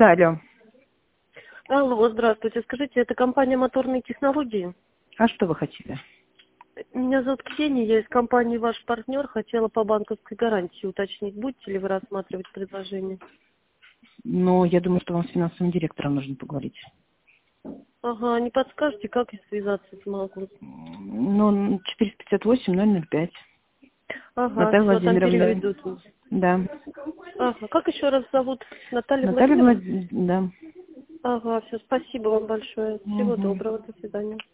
Да, алло. Алло, здравствуйте. Скажите, это компания «Моторные технологии»? А что вы хотели? Меня зовут Ксения, я из компании «Ваш партнер». Хотела по банковской гарантии уточнить, будете ли вы рассматривать предложение? Ну, я думаю, что вам с финансовым директором нужно поговорить. Ага, не подскажете, как я связаться смогу? Ну, 458-005. Ага, Наталья все, там Владимировна. переведут. Да. Ага, как еще раз зовут? Наталья Наталья Владимировна? Владимировна, да. Ага, все, спасибо вам большое. Всего Мгм. доброго, до свидания.